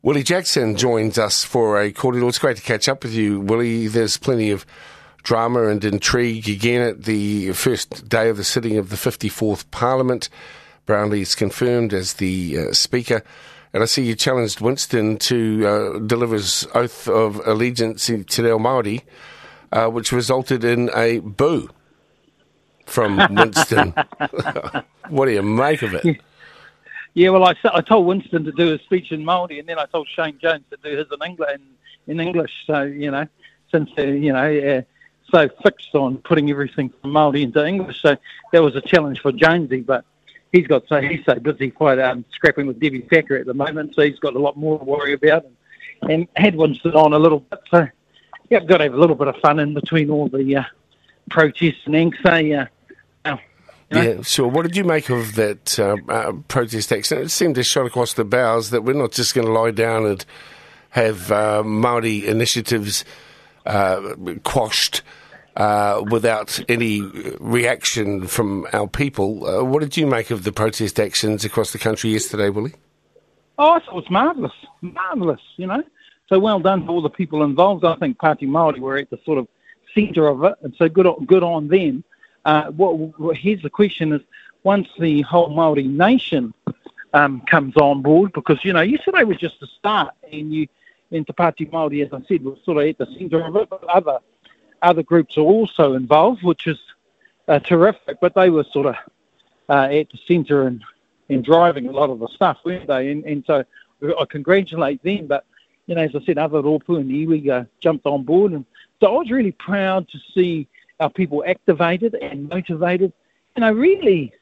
Willie Jackson joins us for a cordial. It's great to catch up with you, Willie. There's plenty of drama and intrigue again at the first day of the sitting of the 54th Parliament. Brownlee's confirmed as the Speaker. And I see you challenged Winston to deliver his oath of allegiance to Te Reo Māori, which resulted in a boo from Winston. What do you make of it? Yeah, well, I told Winston to do his speech in Māori, and then I told Shane Jones to do his in English. So, since so fixed on putting everything from Māori into English, so that was a challenge for Jonesy. But he's so busy scrapping with Debbie Packer at the moment, so he's got a lot more to worry about. And had Winston on a little bit, so yeah, I've got to have a little bit of fun in between all the protests and angst. Yeah, sure. What did you make of that protest action? It seemed to shot across the bows that we're not just going to lie down and have Māori initiatives quashed without any reaction from our people. What did you make of the protest actions across the country yesterday, Willie? Oh, I thought it was marvellous, So well done to all the people involved. I think Pāti Māori were at the sort of centre of it, and so good on them. Here's the question: is once the whole Māori nation comes on board, because yesterday was just the start, and Te Pāti Māori, as I said, was sort of at the centre of it. But other groups are also involved, which is terrific. But they were sort of at the centre and driving a lot of the stuff, weren't they? And so I congratulate them. But as I said, other rōpū and iwi jumped on board, and so I was really proud to see our people activated and motivated, really,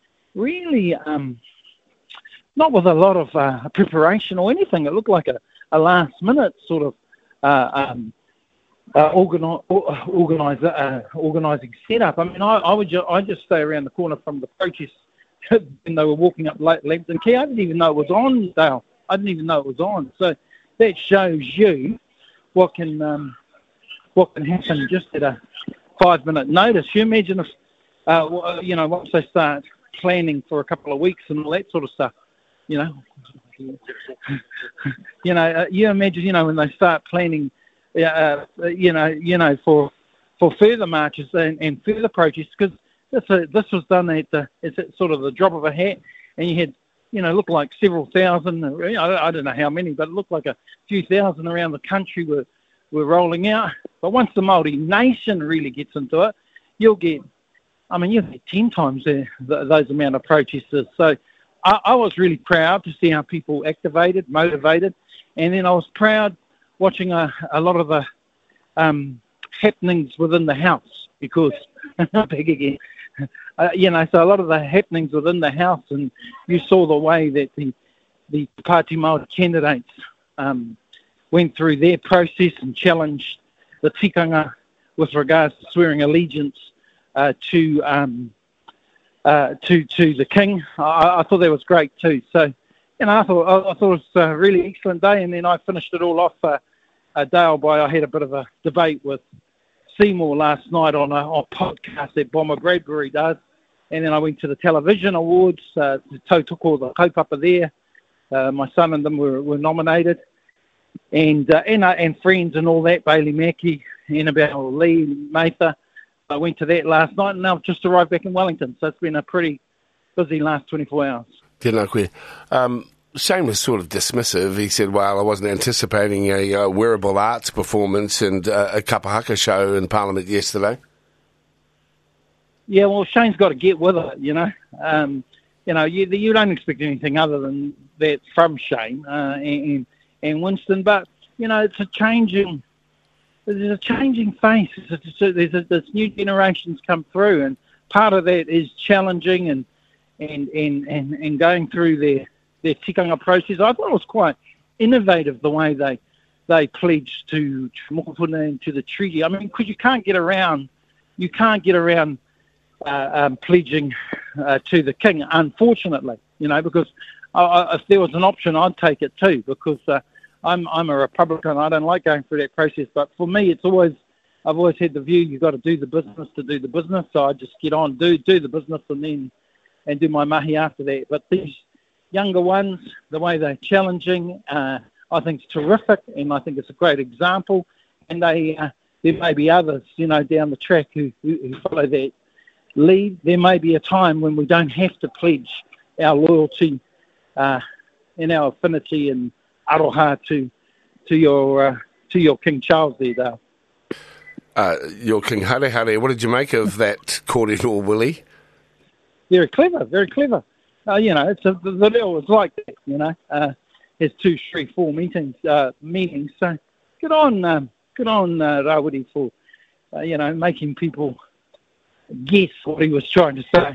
not with a lot of preparation or anything. It looked like a last-minute sort of organising setup. I mean, I just stay around the corner from the protest when they were walking up Lambton Quay. I didn't even know it was on, Dale. I didn't even know it was on. So that shows you what can happen just at a 5-minute notice. You imagine if, once they start planning for a couple of weeks and all that sort of stuff, you imagine, when they start planning, for further marches and further protests, because this was done it's at sort of the drop of a hat, and you had, looked like several thousand, I don't know how many, but it looked like a few thousand around the country were rolling out. But once the Māori nation really gets into it, you'll get 10 times those amount of protesters. So I was really proud to see our people activated, motivated, and then I was proud watching a lot of the happenings within the House, because, back again, so a lot of the happenings within the House, and you saw the way that the Pāti Māori candidates went through their process and challenged the tikanga with regards to swearing allegiance to the King. I thought that was great too. So, I thought it was a really excellent day, and then I finished it all off Dale I had a bit of a debate with Seymour last night on a podcast that Bomber Bradbury does, and then I went to the television awards. Took all the kaupapa there. My son and them were nominated. And friends and all that, Bailey Mackey, Annabelle Lee, Mather. I went to that last night, and now I've just arrived back in Wellington. So it's been a pretty busy last 24 hours. Tēnā koe. Shane was sort of dismissive. He said, well, I wasn't anticipating a wearable arts performance and a kapahaka show in Parliament yesterday. Yeah, well, Shane's got to get with it, you don't expect anything other than that from Shane and Winston, but there's a changing face. There's new generations come through, and part of that is challenging and going through their tikanga process. I thought it was quite innovative the way they pledged to mokopuna and to the treaty. I mean, because you can't get around pledging to the King, unfortunately. Because if there was an option, I'd take it too, because I'm a Republican. I don't like going through that process. But for me, I've always had the view you've got to do the business to do the business. So I just get on, do the business, and do my mahi after that. But these younger ones, the way they're challenging, I I think it's terrific, and I think it's a great example. And there may be others, down the track who follow that lead. There may be a time when we don't have to pledge our loyalty and our affinity and aroha to your King Charles there, Dale. Your King Harehare. What did you make of that kōrero, Willie? Very clever, very clever. The reo is like that, has 2, 3, 4 meanings. So good on Rawiri for, making people guess what he was trying to say.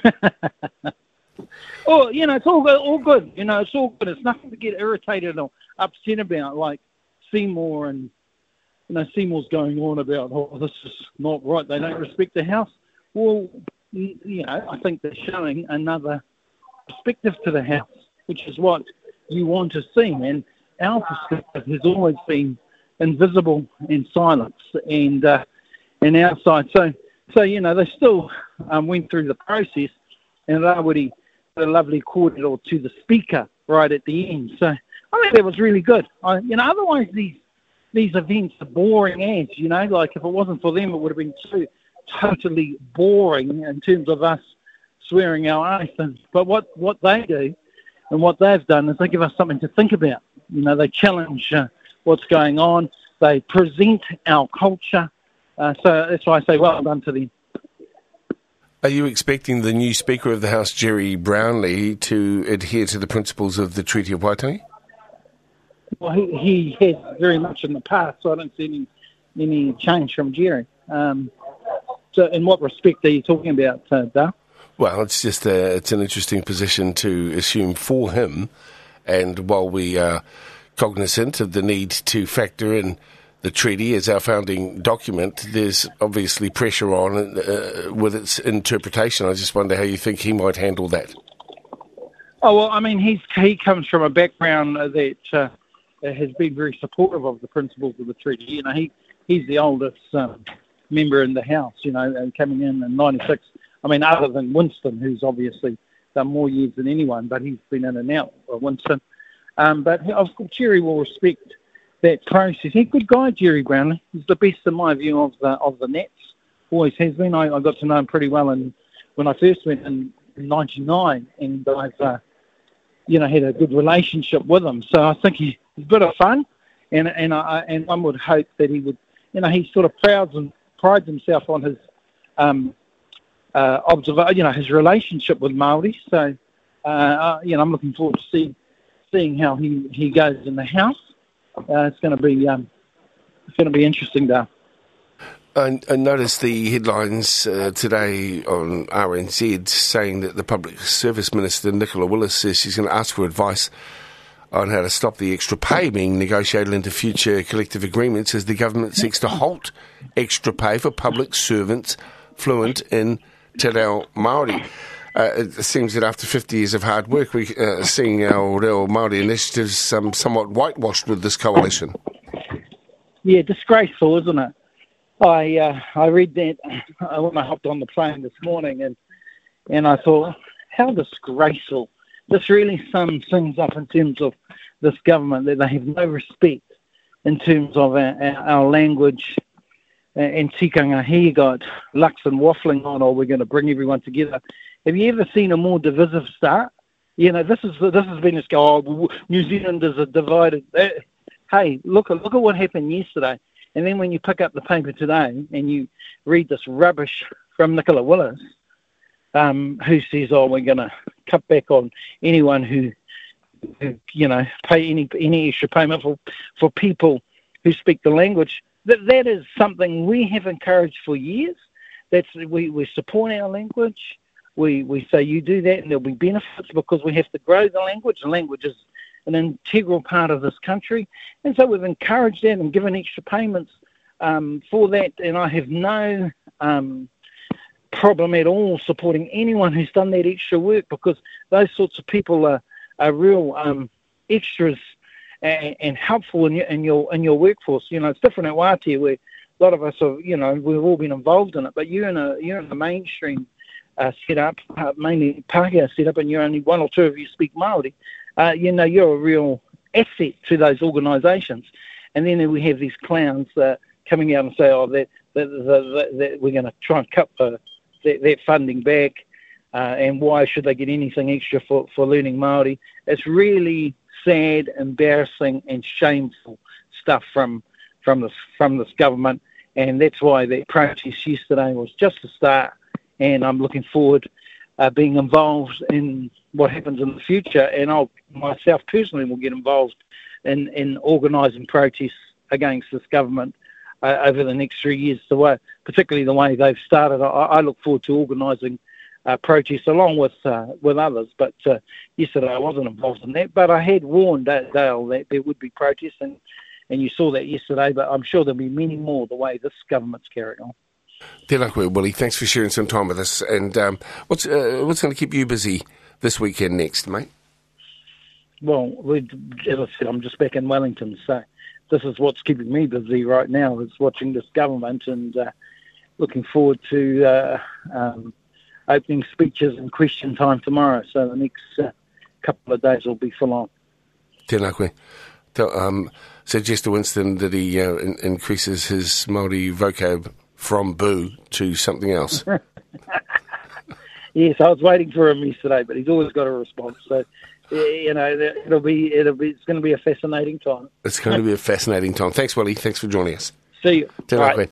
Oh, it's all good. It's all good. It's nothing to get irritated or upset about, like Seymour and, Seymour's going on about, this is not right. They don't respect the house. Well, I think they're showing another perspective to the house, which is what you want to see. And our perspective has always been invisible and silence and our side. So they still went through the process, and Rawiri did a lovely kōrero to the speaker right at the end. So I think that was really good. Otherwise these events are boring as, like if it wasn't for them, it would have been totally boring in terms of us swearing our oath. But what they do and what they've done is they give us something to think about. They challenge what's going on. They present our culture. So that's why I say well done to them. Are you expecting the new Speaker of the House, Jerry Brownlee, to adhere to the principles of the Treaty of Waitangi? Well, he has very much in the past, so I don't see any change from Jerry. So in what respect are you talking about, Dale? Well, it's just it's an interesting position to assume for him, and while we are cognizant of the need to factor in the treaty as our founding document, there's obviously pressure on with its interpretation. I just wonder how you think he might handle that. Oh, well, I mean, he comes from a background that has been very supportive of the principles of the treaty. He's the oldest member in the House, coming in 96. I mean, other than Winston, who's obviously done more years than anyone, but he's been in and out of Winston. But of course, Jerry will respect that process. He's a good guy, Jerry Brownlee. He's the best in my view of the Nats. Always has been. I got to know him pretty well when I first went in 99, and I've had a good relationship with him. So I think he's a bit of fun, and one would hope that he would. He sort of prides himself on his his relationship with Māori. So I'm looking forward to seeing how he goes in the House. It's going to be interesting, though. I noticed the headlines today on RNZ saying that the Public Service Minister, Nicola Willis, says she's going to ask for advice on how to stop the extra pay being negotiated into future collective agreements as the government seeks to halt extra pay for public servants fluent in Te Reo Māori. It seems that after 50 years of hard work, we're seeing our Reo Māori initiatives somewhat whitewashed with this coalition. Yeah, disgraceful, isn't it? I read that when I hopped on the plane this morning, and I thought, how disgraceful. This really sums things up in terms of this government, that they have no respect in terms of our language and tikanga. Here you got Luxon waffling on, we're going to bring everyone together. Have you ever seen a more divisive start? This has been this go, New Zealanders are divided. Hey, look at what happened yesterday. And then when you pick up the paper today and you read this rubbish from Nicola Willis, who says, we're going to cut back on anyone who pay any extra payment for people who speak the language. That is something we have encouraged for years. We support our language. We say you do that and there'll be benefits because we have to grow the language. The language is an integral part of this country. And so we've encouraged that and given extra payments for that. And I have no problem at all supporting anyone who's done that extra work, because those sorts of people are real extras and helpful in your workforce. It's different at Wātea, where a lot of us are, we've all been involved in it, but you're in a mainstream set up, mainly Pākehā set up, and you're only one or two of you speak Māori. You're a real asset to those organisations. And then we have these clowns coming out and say, that we're going to try and cut that funding back, and why should they get anything extra for learning Māori? It's really sad, embarrassing and shameful stuff from this government, and that's why the protest yesterday was just a start, and I'm looking forward being involved in what happens in the future, and I myself personally will get involved in organising protests against this government over the next 3 years, particularly the way they've started. I look forward to organising protests along with others, but yesterday I wasn't involved in that, but I had warned Dale that there would be protests, and you saw that yesterday, but I'm sure there'll be many more the way this government's carrying on. Tēnā koe, Willie. Thanks for sharing some time with us. And what's going to keep you busy this weekend next, mate? Well, as I said, I'm just back in Wellington, so this is what's keeping me busy right now, is watching this government and looking forward to opening speeches and question time tomorrow. So the next couple of days will be full on. Tēnā koe. Suggest to Winston that he increases his Māori vocab from boo to something else. Yes, I was waiting for him yesterday, but he's always got a response. So, it's going to be a fascinating time. It's going to be a fascinating time. Thanks, Willie. Thanks for joining us. See you. Tēnā koe.